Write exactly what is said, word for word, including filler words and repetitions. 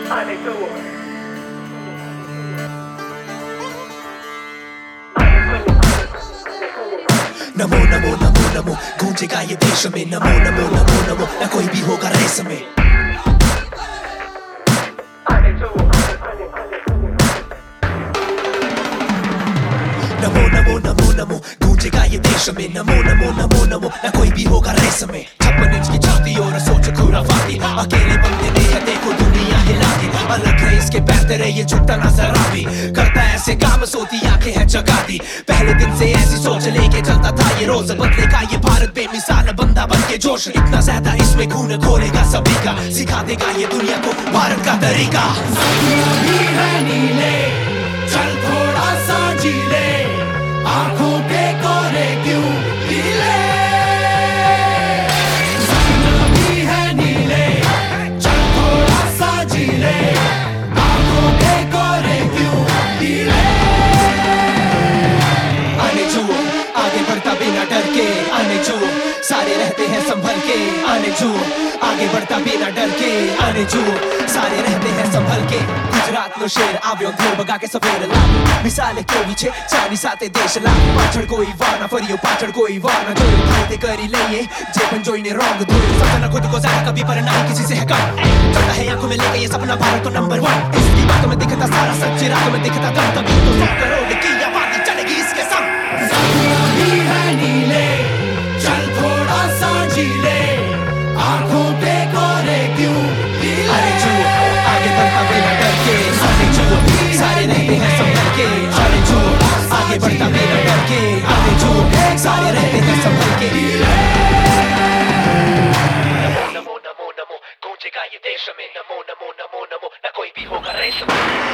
आने दो। नमो नमो नमो नमो गूंजेगा ये देश में, नमो नमो नमो नमो ना कोई भी होगा रेस में। नमो नमो नमो नमो गूंजेगा ये देश में, नमो नमो नमो नमो ना कोई भी होगा रेस में। छप्पन इंच की छाती और सोच खुराफाती, अकेले बंदे ने है देखो दुनिया हिला दी। अलग है इसके पैर तेरे ये झुकता नजर आवी, करता ऐसे काम सोती आंखें है जगाती। पहले दिन से ऐसी सोच लेके चलता था ये रोज, बदलेगा ये भारत बेमिसाल बंदा बन के जोश। इतना ज्यादा इसमें खून खोलेगा सभी का, सिखा देगा ये दुनिया को भारत का तरीका। नीले चल थोड़ा सा जीले, आंखों के कोरे क्यों पीले। सपना भी है नीले चल थोड़ा सा जीले, आंखों के कोरे क्यों पीले। आने जो आगे बढ़ता बिना डर के, आने जो सारे रहते हैं संभल के। आने जो आगे बढ़ता बिना डर के, आने जो सारे रहते हैं संभल के। गुजरात नो शेर આવ્યો ધોળ બગા કે સફેર લાગ, મિસાલે કેવી છે ચાની સાથે દેશ લાગ। પાછળ કોઈ વાર ના ફર્યો, પાછળ કોઈ વાર ના જોયો, ફાયદે કરી લઈએ જે પણ જોઈને રોંગ ધોયો। सपना खुद को ज्यादा कभी पर नहीं किसी से है कम, चलता है आंखों में लेके ये सपना भारत तो नंबर वन। इसकी बातों में दिखता सारा सच्ची रातों में दिखता दम, तभी तो सौ करोड़ की आबादी चलेगी इसके संग। सपना भी है नीले चल थोड़ा सा जीले, आंखों के कोरे क्यों पीले। आने जो आगे बढ़ता बिना डर के, आने जो सारे रहते हैं संभल के। आने जो आगे बढ़ता बिना डर के, आने जो सारे रहते हैं संभल के। नमो नमो नमो गूंजेगा ये देश में, नमो नमो नमो नमो ना कोई भी होगा रेस में।